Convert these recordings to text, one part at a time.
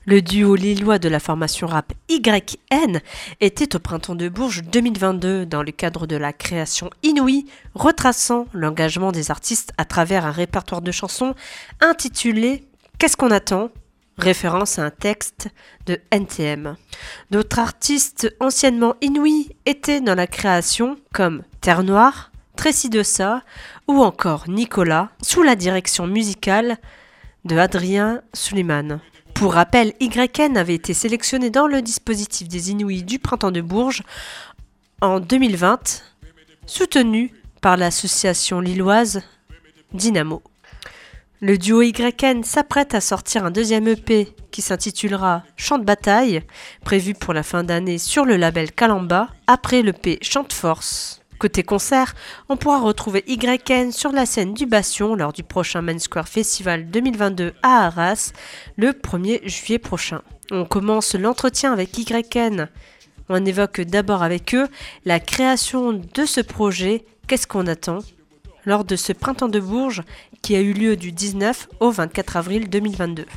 Le duo lillois de la formation rap YN était au Printemps de Bourges 2022 dans le cadre de la création inouïe, retraçant l'engagement des artistes à travers un répertoire de chansons intitulé « Qu'est-ce qu'on attend ?» référence à un texte de NTM. D'autres artistes anciennement inouïs étaient dans la création comme Terre Noire, Tracy Dessa ou encore Nicolas sous la direction musicale de Adrien Suleiman. Pour rappel, YN avait été sélectionné dans le dispositif des Inouïs du Printemps de Bourges en 2020, soutenu par l'association lilloise Dynamo. Le duo YN s'apprête à sortir un deuxième EP qui s'intitulera Chant de bataille, prévu pour la fin d'année sur le label Kalamba, après l'EP Chant de force. Côté concert, on pourra retrouver YN sur la scène du Bastion lors du prochain Main Square Festival 2022 à Arras, le 1er juillet prochain. On commence l'entretien avec YN. On évoque d'abord avec eux la création de ce projet « Qu'est-ce qu'on attend ?» lors de ce Printemps de Bourges qui a eu lieu du 19 au 24 avril 2022.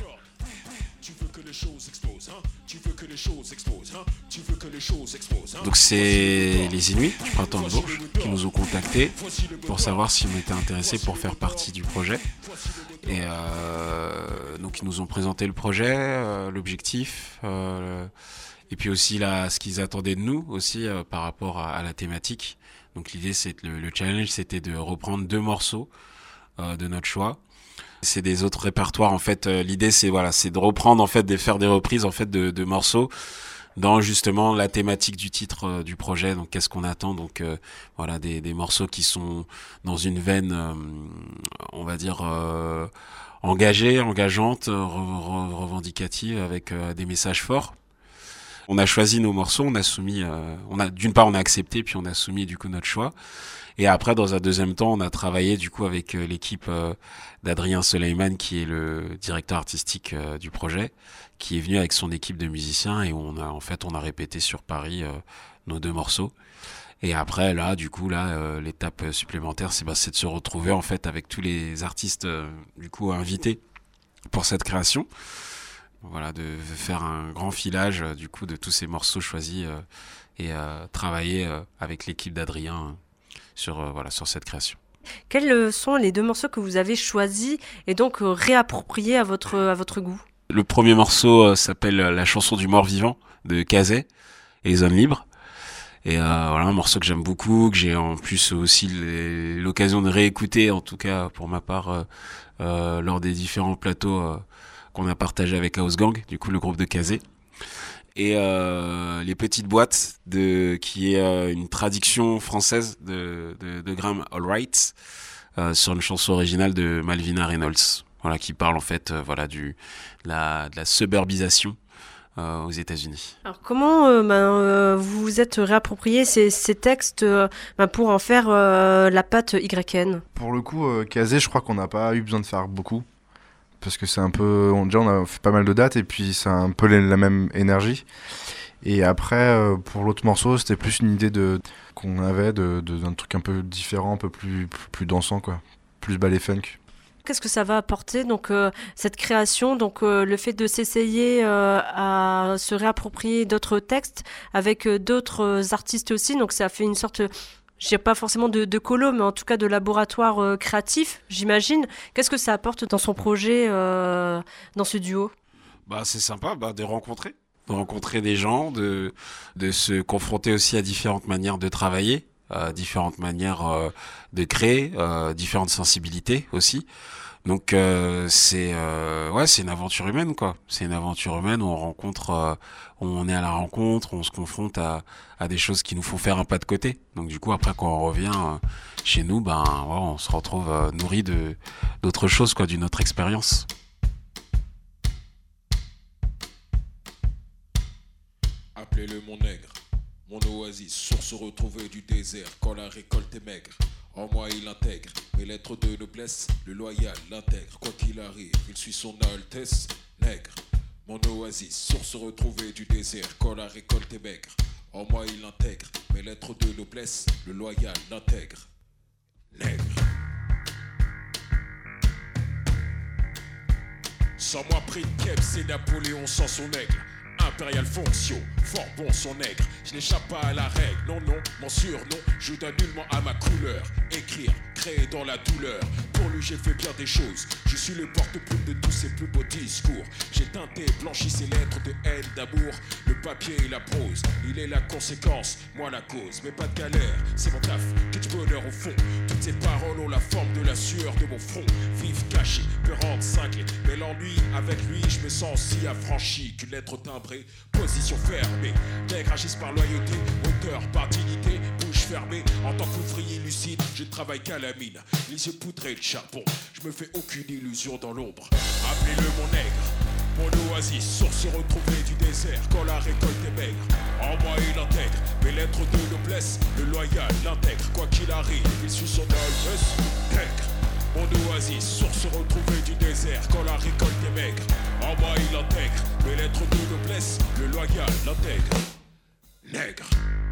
Donc c'est les Inuits du Printemps de Bourges qui nous ont contactés pour savoir si on était intéressés pour faire partie du projet. Et donc ils nous ont présenté le projet, l'objectif, et puis aussi ce qu'ils attendaient de nous aussi par rapport à la thématique. Donc l'idée, c'est le challenge, c'était de reprendre 2 morceaux de notre choix. C'est des autres répertoires en fait. L'idée, c'est de reprendre en fait, de faire des reprises en fait de morceaux dans justement la thématique du titre du projet. Donc qu'est-ce qu'on attend ? Donc des morceaux qui sont dans une veine, on va dire engagée, engageante, revendicative, avec des messages forts. On a choisi nos morceaux, on a soumis, d'une part on a accepté, puis on a soumis du coup notre choix. Et après, dans un deuxième temps, on a travaillé du coup avec l'équipe d'Adrien Suleiman, qui est le directeur artistique du projet, qui est venu avec son équipe de musiciens, et on a répété sur Paris nos 2 morceaux. Et après, l'étape supplémentaire, c'est de se retrouver en fait avec tous les artistes du coup invités pour cette création. Voilà, de faire un grand filage du coup de tous ces morceaux choisis et travailler avec l'équipe d'Adrien sur cette création. Quels sont les 2 morceaux que vous avez choisis et donc réappropriés à votre goût ? Le premier morceau s'appelle La chanson du mort-vivant de Kazé et Zone Libre. Et un morceau que j'aime beaucoup, que j'ai en plus aussi l'occasion de réécouter, en tout cas pour ma part, lors des différents plateaux qu'on a partagé avec House Gang, du coup le groupe de Kazé. Et Les Petites Boîtes, qui est une traduction française de Graham Allwright sur une chanson originale de Malvina Reynolds, qui parle en fait de la suburbisation aux États-Unis. Alors comment vous vous êtes réapproprié ces textes pour en faire la patte YN ? Pour le coup, Kazé, je crois qu'on n'a pas eu besoin de faire beaucoup. Parce que c'est un peu... on a fait pas mal de dates et puis c'est un peu la même énergie. Et après, pour l'autre morceau, c'était plus une idée qu'on avait d'un truc un peu différent, un peu plus dansant, quoi. Plus ballet funk. Qu'est-ce que ça va apporter, donc, cette création, donc le fait de s'essayer à se réapproprier d'autres textes avec d'autres artistes aussi, donc ça fait une sorte... Je dirais pas forcément de colo, mais en tout cas de laboratoire créatif, j'imagine. Qu'est-ce que ça apporte dans son projet, dans ce duo ? C'est sympa de rencontrer des gens, de se confronter aussi à différentes manières de travailler, différentes manières de créer, différentes sensibilités aussi. Donc c'est une aventure humaine, quoi. C'est une aventure humaine où on rencontre, on est à la rencontre, on se confronte à des choses qui nous font faire un pas de côté. Donc du coup après quand on revient chez nous, on se retrouve nourri d'autres choses, quoi, d'une autre expérience. Appelez-le mon nègre, mon oasis, source retrouvée du désert quand la récolte est maigre. En moi il intègre mes lettres de noblesse, le loyal l'intègre. Quoi qu'il arrive, il suit son altesse, nègre. Mon oasis, source retrouvée du désert quand la récolte est maigre. En moi il intègre mes lettres de noblesse, le loyal l'intègre, nègre. Sans moi, pris de Kep, c'est Napoléon sans son aigle. Impérial Foncio, fort bon son nègre. Je n'échappe pas à la règle, non, non, mon surnom, je donne nullement à ma couleur. Écrire, créer dans la douleur. Pour lui, j'ai fait bien des choses. Je suis le porte-plume de tous ses plus beaux discours. J'ai teinté, blanchi ses lettres de haine, d'amour. Le papier et la prose, il est la conséquence, moi la cause. Mais pas de galère, c'est mon taf, que du bonheur au fond. Toutes ces paroles ont la forme de la sueur de mon front. Vive, caché, peurante, cinglée. Mais l'ennui, avec lui, je me sens aussi affranchi qu'une lettre timbrée. Position fermée, nègre agisse par loyauté, auteur par dignité, bouche fermée. En tant qu'ouvrier lucide, je ne travaille qu'à la mine. Les yeux poudrés de charbon, je me fais aucune illusion dans l'ombre. Appelez-le mon nègre, mon oasis, source retrouvée du désert quand la récolte est maigre. En moi il intègre mes lettres de noblesse, le loyal l'intègre, quoi qu'il arrive, il suit son alves, nègre. Mon oasis, source retrouvée du désert quand la récolte est maigre. En moi il intègre mes lettres de noblesse, le loyal l'intègre, nègre.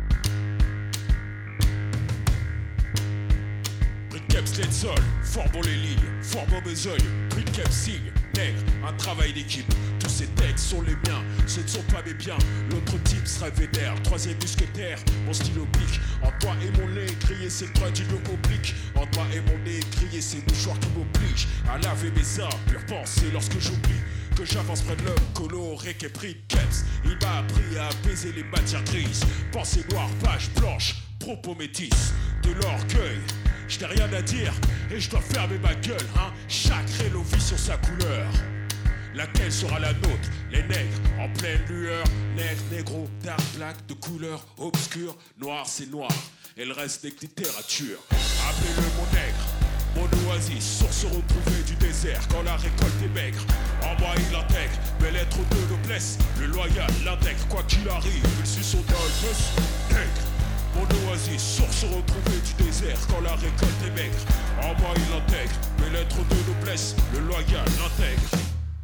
Briqueps les sols, formons les lignes, formons mes œils, briqueps signe, nègre, un travail d'équipe. Tous ces textes sont les miens, ce ne sont pas mes biens. L'autre type serait vénère, troisième musquetaire, mon stylo pique. En toi et mon nez, crier c'est le droit du lieu oblique. En toi et mon nez, crier c'est mouchoir qui m'oblige à laver mes impures pensées lorsque j'oublie que j'avance près de l'homme coloré qu'est pris de Keps. Il m'a appris à apaiser les matières grises. Pensée noire, page blanche, propos métis, de l'orgueil. Je n'ai rien à dire et je dois fermer ma gueule, hein. Chaque rélo vit sur sa couleur. Laquelle sera la nôtre? Les nègres en pleine lueur. Nègres, négro, dark black, de couleur obscure. Noir c'est noir et le reste n'est que littérature. Appelez-le mon nègre, mon oasis, source retrouvée du désert quand la récolte est maigre. En moi il intègre mes lettres de noblesse, le loyal l'intègre, quoi qu'il arrive, il suit son alves, nègre. Mon oasis, source retrouvée du désert quand la récolte est maigre. En moi il intègre mes lettres de noblesse, le loyal l'intègre.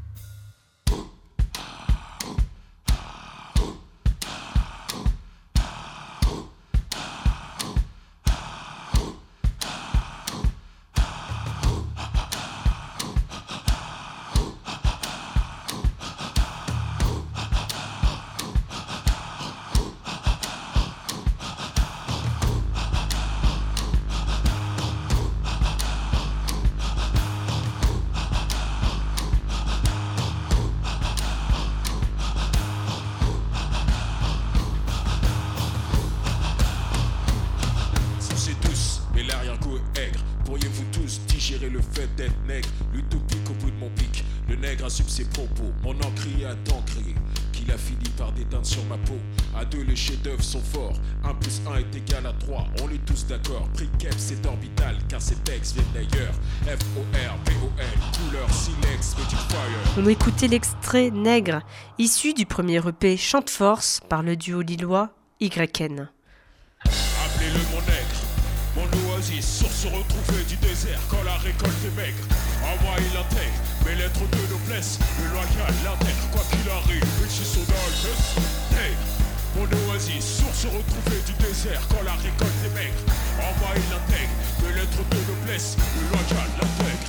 Le fait d'être nègre, l'utopique au bout de mon pic. Le nègre assume ses propos, mon encre a tant crié qu'il a fini par déteindre sur ma peau. À deux les chefs-d'œuvre sont forts, 1 plus 1 est égal à 3, on est tous d'accord. Prix Kep c'est orbital car ces textes viennent d'ailleurs. F-O-R-B-O-L, couleur silex, Magic Fire. On écoutait l'extrait Nègre, issu du premier EP Chant de Force par le duo lillois YN. Appelez-le mon nègre, mon oasis, source retrouvée du désert quand la récolte est maigre. En moi il intègre mes lettres de noblesse, le loyal l'intègre, quoi qu'il arrive, il suit son alves, nègre. Mon oasis, source retrouvée du désert quand la récolte est maigre. En moi il intègre mes lettres de noblesse, le loyal l'intègre.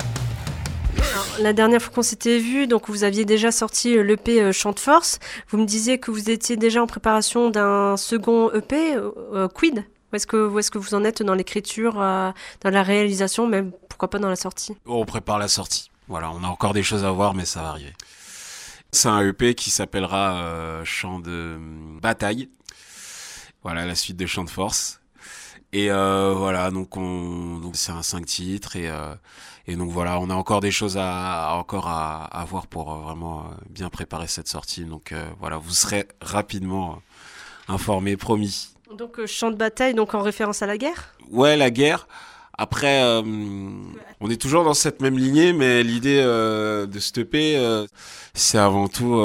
Alors, la dernière fois qu'on s'était vu, donc vous aviez déjà sorti l'EP Chant de Force. Vous me disiez que vous étiez déjà en préparation d'un second EP, Quid. Où est-ce que vous en êtes dans l'écriture, dans la réalisation, même pourquoi pas dans la sortie? On prépare la sortie. Voilà, on a encore des choses à voir, mais ça va arriver. C'est un EP qui s'appellera Chant de Bataille. Voilà, la suite de Chant de Force. Et voilà, donc c'est un 5 titres et donc voilà, on a encore des choses à voir pour vraiment bien préparer cette sortie. Donc voilà, vous serez rapidement informés, promis. Donc Chant de bataille, donc en référence à la guerre? Ouais, la guerre. Après, on est toujours dans cette même lignée, mais l'idée de cette EP, c'est avant tout,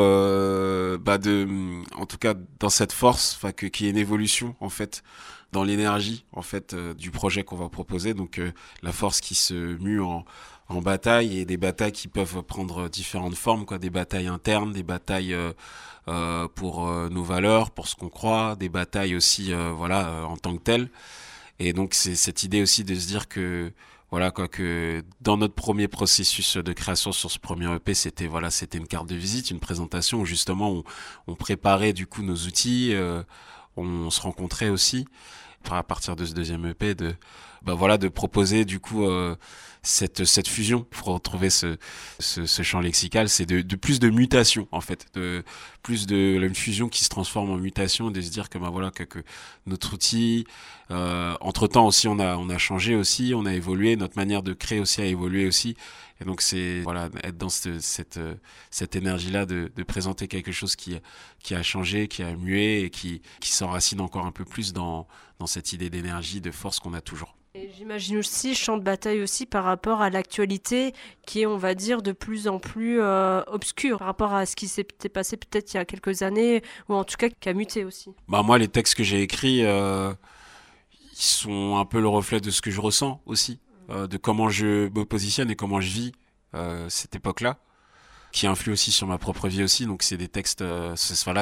en tout cas dans cette force, qu'il y ait une évolution en fait dans l'énergie en fait du projet qu'on va proposer. Donc la force qui se mue en bataille, et des batailles qui peuvent prendre différentes formes, quoi, des batailles internes, des batailles pour nos valeurs, pour ce qu'on croit, des batailles aussi en tant que telles. Et donc c'est cette idée aussi de se dire que voilà quoi, que dans notre premier processus de création sur ce premier EP, c'était une carte de visite, une présentation où justement on préparait du coup nos outils, on se rencontrait aussi à partir de ce deuxième EP de proposer du coup cette fusion pour retrouver ce champ lexical, c'est de plus de mutation en fait, de plus de une fusion qui se transforme en mutation, de se dire que que notre outil entre temps aussi on a changé aussi, on a évolué, notre manière de créer aussi a évolué aussi, et donc c'est être dans cette énergie là de présenter quelque chose qui a changé, qui a mué et qui s'enracine encore un peu plus dans cette idée d'énergie, de force qu'on a toujours. Et j'imagine aussi champ de bataille aussi par rapport à l'actualité qui est, on va dire, de plus en plus obscure par rapport à ce qui s'était passé peut-être il y a quelques années, ou en tout cas qui a muté aussi. Moi, les textes que j'ai écrits, ils sont un peu le reflet de ce que je ressens aussi, de comment je me positionne et comment je vis cette époque-là, qui influe aussi sur ma propre vie aussi. Donc c'est des textes, en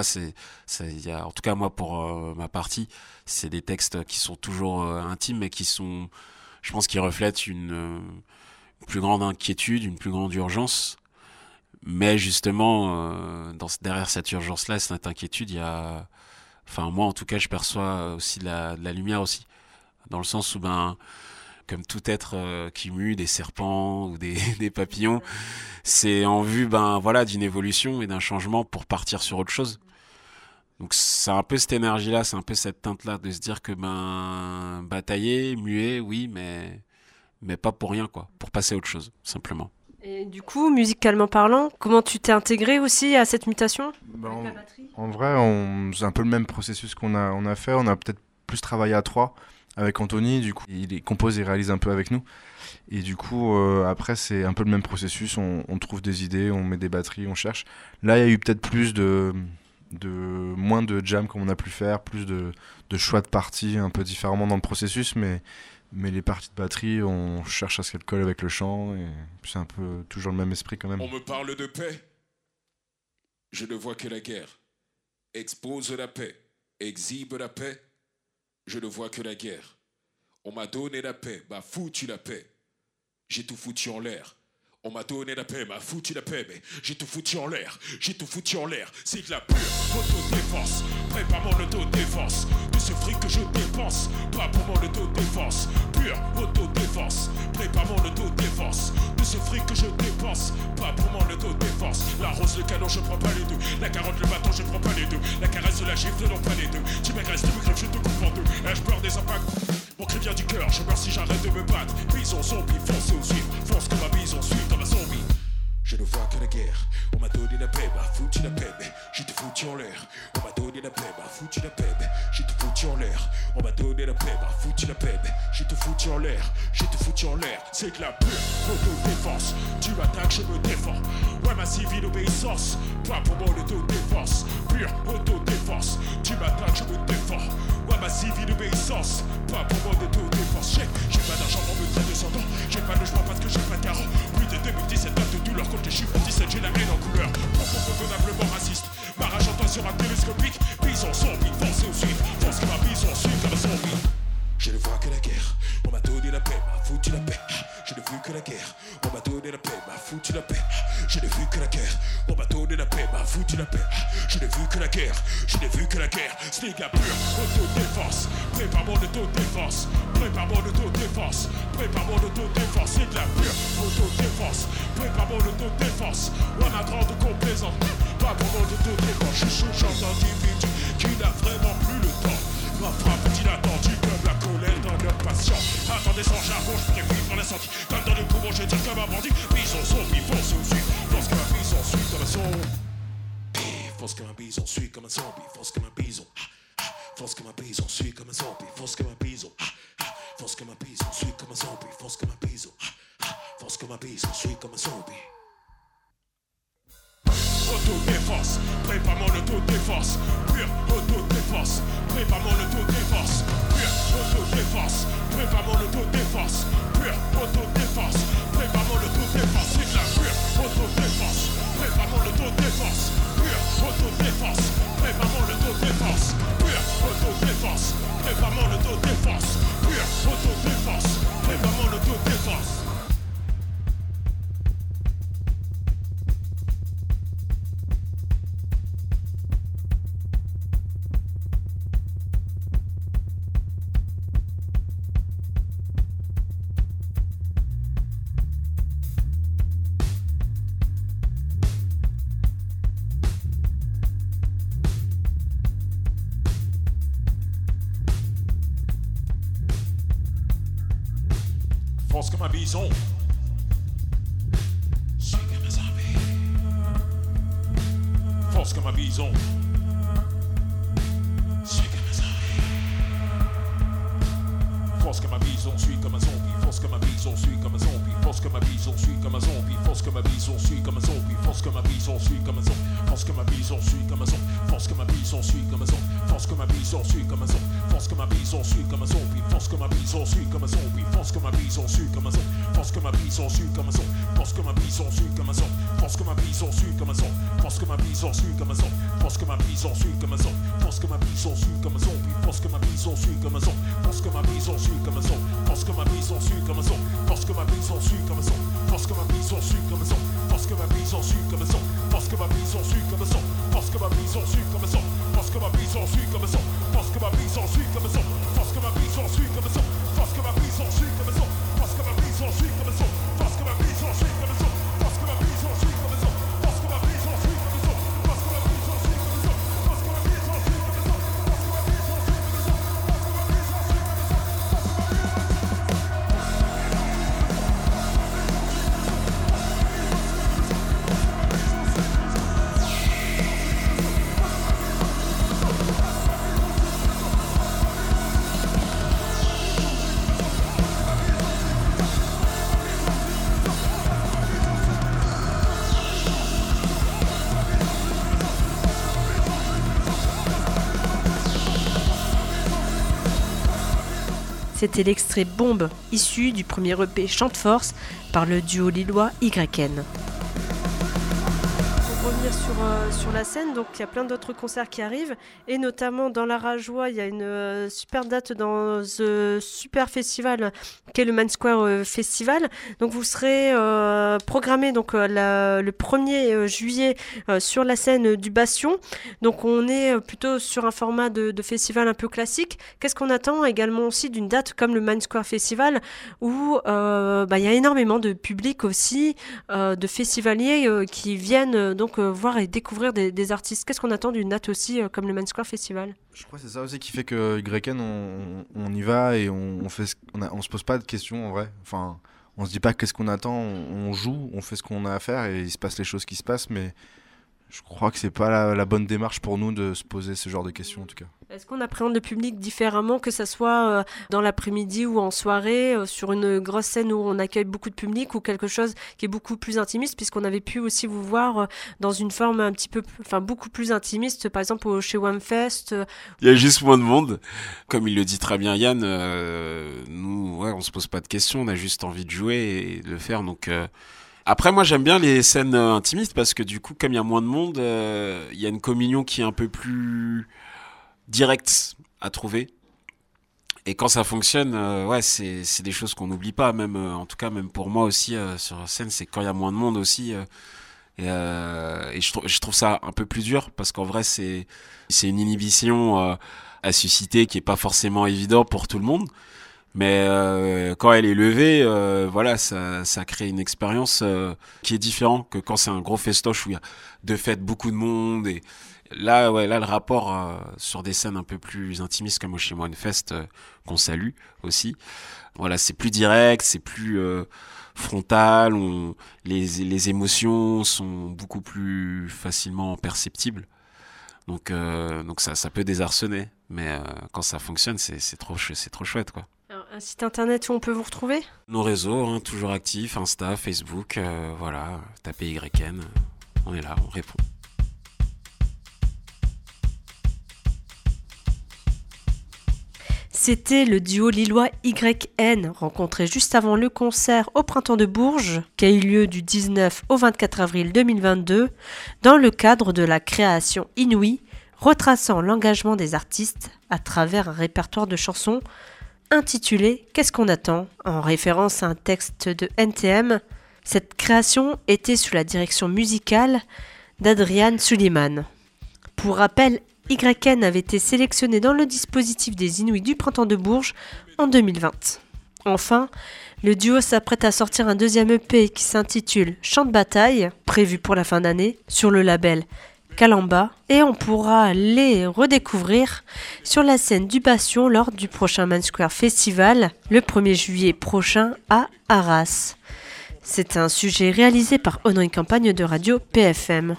tout cas moi pour ma partie, c'est des textes qui sont toujours intimes, mais je pense qu'ils reflètent une plus grande inquiétude, une plus grande urgence. Mais justement, derrière cette urgence-là, cette inquiétude, il y a, moi en tout cas, je perçois aussi de la lumière aussi, dans le sens où comme tout être qui mue, des serpents ou des papillons, c'est en vue d'une évolution et d'un changement pour partir sur autre chose. Donc c'est un peu cette énergie-là, c'est un peu cette teinte-là de se dire que batailler, muer, oui, mais pas pour rien, quoi, pour passer à autre chose, simplement. Et du coup, musicalement parlant, comment tu t'es intégré aussi à cette mutation avec la batterie ? En vrai, c'est un peu le même processus qu'on a fait. On a peut-être plus travaillé à 3 avec Anthony. Du coup, il compose et réalise un peu avec nous. Et du coup, après, c'est un peu le même processus. On trouve des idées, on met des batteries, on cherche. Là, il y a eu peut-être moins de jam comme on a pu faire, plus de choix de parties un peu différemment dans le processus, mais les parties de batterie, on cherche à ce qu'elles collent avec le chant, et c'est un peu toujours le même esprit quand même. On me parle de paix, je ne vois que la guerre. Expose la paix, exhibe la paix, je ne vois que la guerre. On m'a donné la paix, m'a foutu la paix, j'ai tout foutu en l'air. On m'a donné la paix, m'a foutu la paix, mais j'ai tout foutu en l'air, c'est de la pure autodéfense. Prépare mon autodéfense, de ce fric que je dépense, pas pour mon autodéfense. Pure autodéfense, prépare mon autodéfense, de ce fric que je dépense, pas pour mon autodéfense. La rose, le canon, je prends pas les deux, la carotte, le bâton, je prends pas les deux, la caresse de la gifle, non pas les deux. Tu m'agresses, tu me crèves, je te coupe en deux, je peur des impacts. Mon cri vient du cœur, je meurs si j'arrête de me battre. Bison zombie, fonce au suivre, fonce comme un bison, suive comme un zombie. Je ne vois que la guerre, on m'a donné la paix, m'a foutu la paix, mais j'ai tout foutu en l'air. On m'a donné la paix, m'a foutu la paix, mais j'ai tout foutu en l'air. On m'a donné la paix, m'a foutu la paix, mais j'ai tout foutu en l'air, c'est de la pure autodéfense. Tu m'attaques, je me défends. Ouais, ma civile obéissance, pas pour mon autodéfense. Pure autodéfense, tu m'attaques, je me défends. Ouais, ma civile obéissance, pas pour mon autodéfense. J'ai pas d'argent pour me traiter sans dents, j'ai pas de logement parce que j'ai pas de garant. Plus de 2017 date de douleur, contre les chiffres 17, j'ai la haine en couleur. Profond, convenablement raciste, ma rage entend sur un télescopique. Bison zombie, fonce au suivre, fonce comme un bison, suive comme un zombie. Je ne vois que la guerre, on m'a donné la paix, m'a foutu la paix. Je ne veux que la guerre, on m'a donné la paix, m'a foutu la paix. Je ne veux que la guerre, on m'a donné la paix, m'a foutu la paix. Je ne veux que la guerre, c'est de la pure autodéfense. Prépare mon autodéfense, prépare mon autodéfense, prépare mon autodéfense, c'est de la pure autodéfense. Prépare mon autodéfense, ouais ma grande complaisante, pas pour mon autodéfense. Je suis ce genre d'individu qui n'a vraiment plus le temps. Ma frappe inattendue comme la colère d'un homme patient. Attendez sans jargon, je pourrais vivre l'incendie. Comme dans le couvent, je tire comme un bandit. Bison zombie, fonce au suivre, fonce comme un bison, suit comme un zombie. Fonce comme un bison, suit comme un zombie, fonce comme un bison. Fonce comme un bison, suit comme un zombie, fonce comme un bison. Fonce comme un bison, suit comme un zombie, fonce comme un bison. Fonce comme un bison, suit comme un zombie. Autodéfense, prépare mon autodéfense, pure autodéfense, prépare mon autodéfense, pure autodéfense, prépare mon autodéfense, pure autodéfense, prépare mon autodéfense, c'est de la pure autodéfense, prépare mon autodéfense, pure autodéfense, prépare mon autodéfense, pure autodéfense, prépare mon autodéfense, pure autodéfense, prépare mon autodéfense. force comme un bison. Suis comme un zombie. Force comme un bison. Suis comme un zombie. Force comme un bison, suis comme un zombie. Force comme un bison, suis comme un zombie. Force comme un bison, suis comme un zombie. Force comme un bison, suis comme un zombie. Force comme un bison, suis comme un zombie. Force comme un bison, suis comme un zombie. Force comme un bison, suis comme un zombie. Force comme un bison, suis comme un zombie. Force comme un bison, suis comme un zombie. Force comme un bison, suis comme un zombie. Force comme un bison, suis comme un zombie. Force comme un bison, suis comme un zombie. Force comme un bison, suis comme un zombie. Force comme un bison, suis comme un zombie. Force comme un bison, suis comme un zombie. Force comme un bison, suis comme un zombie. Force comme un bison, suis comme un zombie. Force comme un bison, suis comme un zombie. Force comme un bison, suis comme un zombie. Force comme un bison, suis comme un zombie. Force comme un bison, suis comme un zombie. Force comme un bison, suis comme un zombie. Force comme un bison, suis comme un zombie. Force comme un bison, suis comme un zombie. Force comme un bison, suis comme un zombie. Force comme un bison, suis comme un zombie. Force comme un bison, suis comme un zombie. Force comme un bison, suis comme un zombie. Force comme un bison, suis comme un zombie. Force comme un bison, suis comme un zombie. Force comme un bison, suis comme un zombie. Force comme un bison, suis comme un zombie. Force comme un bison, suis comme un zombie. Force comme un bison, suis comme un zombie. Force comme un bison, suis comme un zombie. Force comme un bison, suis comme un zombie. C'était l'extrait Bombe, issu du premier EP Chant de Force par le duo lillois YN. Pour revenir sur la scène, donc il y a plein d'autres concerts qui arrivent, et notamment dans la Rajoie, il y a une super date dans ce super festival qui est le Main Square Festival. Donc vous serez programmé donc le 1er juillet sur la scène du Bastion. Donc on est plutôt sur un format de festival un peu classique. Qu'est-ce qu'on attend également aussi d'une date comme le Main Square Festival où il y a énormément de public aussi, de festivaliers qui viennent donc voir et découvrir des artistes. Qu'est-ce qu'on attend d'une date aussi comme le Main Square Festival ? Je crois que c'est ça aussi qui fait que YN, on y va et on se pose pas de questions en vrai. Enfin, on se dit pas qu'est-ce qu'on attend, on joue, on fait ce qu'on a à faire et il se passe les choses qui se passent, mais je crois que c'est pas la bonne démarche pour nous de se poser ce genre de questions en tout cas. Est-ce qu'on appréhende le public différemment, que ça soit dans l'après-midi ou en soirée, sur une grosse scène où on accueille beaucoup de public, ou quelque chose qui est beaucoup plus intimiste, puisqu'on avait pu aussi vous voir dans une forme un petit peu, beaucoup plus intimiste, par exemple chez Wamfest. Il y a juste moins de monde. Comme il le dit très bien Yann, nous, on se pose pas de questions, on a juste envie de jouer et de le faire. Donc, après, moi, j'aime bien les scènes intimistes parce que du coup, comme il y a moins de monde, il y a une communion qui est un peu plus direct à trouver, et quand ça fonctionne, c'est des choses qu'on n'oublie pas, même en tout cas même pour moi aussi sur scène, c'est quand il y a moins de monde aussi, et je trouve ça un peu plus dur parce qu'en vrai c'est une inhibition à susciter qui est pas forcément évident pour tout le monde, mais quand elle est levée, ça crée une expérience qui est différente que quand c'est un gros festoche où il y a de fait beaucoup de monde. Et là le rapport sur des scènes un peu plus intimistes comme au Chez Moi Fest qu'on salue aussi, voilà, c'est plus direct, c'est plus frontal, les émotions sont beaucoup plus facilement perceptibles, donc ça peut désarçonner, mais quand ça fonctionne c'est trop chouette quoi. Alors, un site internet où on peut vous retrouver ? Nos réseaux, toujours actifs, Insta, Facebook, tapez YN, on est là, on répond. C'était le duo lillois YN, rencontré juste avant le concert au Printemps de Bourges, qui a eu lieu du 19 au 24 avril 2022, dans le cadre de la création Inouï, retraçant l'engagement des artistes à travers un répertoire de chansons intitulé « Qu'est-ce qu'on attend ?», en référence à un texte de NTM. Cette création était sous la direction musicale d'Adrian Suleiman. Pour rappel, YN avait été sélectionné dans le dispositif des Inouïs du Printemps de Bourges en 2020. Enfin, le duo s'apprête à sortir un deuxième EP qui s'intitule Chant de bataille, prévu pour la fin d'année, sur le label Kalamba et on pourra les redécouvrir sur la scène du Bastion lors du prochain Main Square Festival le 1er juillet prochain à Arras. C'est un sujet réalisé par Honoré Campagne de Radio PFM.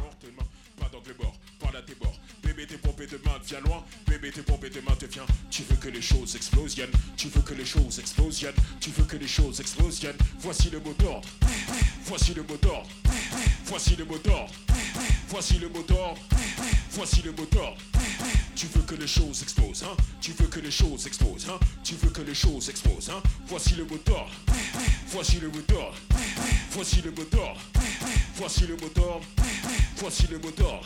Viens loin, bébé t'es pompé demain devient. Tu veux que les choses explosionnent, tu veux que les choses explosionnent, tu veux que les choses explosionnent. Voici le mot d'ordre, voici le mot d'ordre, voici le mot d'ordre, voici le mot d'ordre, voici le mot d'ordre. Tu veux que les choses explosent, hein? Tu veux que les choses explosent, hein? Tu veux que les choses explosent, hein? Voici le mot d'ordre, voici le mot d'ordre, voici le mot d'ordre, voici le mot d'ordre, voici le mot d'ordre.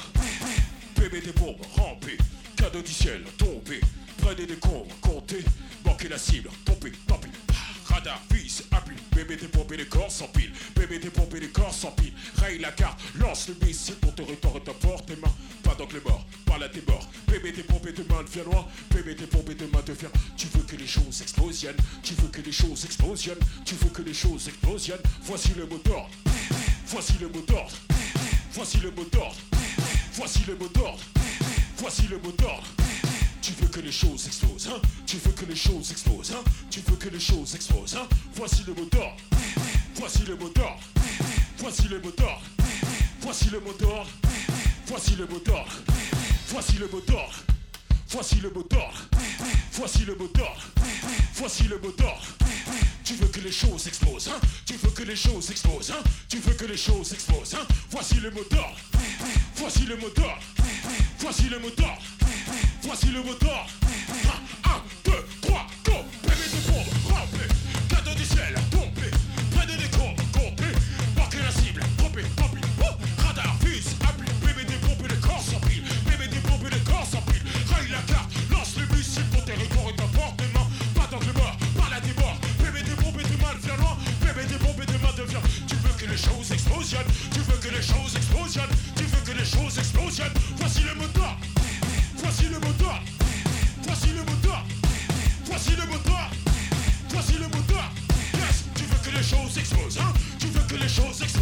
Bébé des bombes rampées, cadeau du ciel tombé, près des décombres comptés, manquer la cible, pompé, pompé, radar, vis, appui, bébé des pompes et les corps s'empilent, bébé des pompes et les corps s'empilent, raye la carte, lance le missile pour territoire et t'apporte tes mains, pas d'angle mort, parle à tes morts, bébé des pompes et demain devient loin, bébé des pompes et demain devient, tu veux que les choses explosionnent, tu veux que les choses explosionnent, tu veux que les choses explosionnent, voici le mot d'ordre, voici le mot d'ordre, voici le mot d'ordre. Voici le mot d'ordre, voici le mot d'ordre. Tu veux que les choses explosent, hein? Tu veux que les choses explosent, hein? Tu veux que les choses explosent, hein? Voici le mot d'ordre, voici le mot d'ordre, voici le mot d'ordre, voici le mot d'ordre, voici le mot d'ordre, voici le mot d'ordre, voici le mot d'ordre, voici le mot d'ordre, voici le mot d'ordre. Tu veux que les choses explosent, hein? Tu veux que les choses explosent, hein? Tu veux que les choses explosent, hein? Voici le mot d'ordre, voici le mot d'ordre, voici le mot d'ordre, voici le mot d'ordre. 1, 2, 3, go! Bébé de bombes remplis, cadeau du ciel tombé, près de décombres comptés, marquer la cible, pompé, pompé, radar, vis, appui, bébé des pompes et les corps s'empilent, bébé des pompes et les corps s'empilent, raye la carte, lance le missile pour territoire et t'apporte des mains, pas d'angle mort, parle à tes morts, bébé des pompes et demain viens loin, bébé des pompes et demain devient, tu veux que les choses explosionnent, tu veux que les choses explosionnent, tu veux que les choses explosionnent, voici le mot d'ordre, voici le mot d'ordre, voici le mot d'ordre, voici le mot d'ordre, voici le mot d'ordre, yes, tu veux que les choses explosent, hein, tu veux que les choses explosent.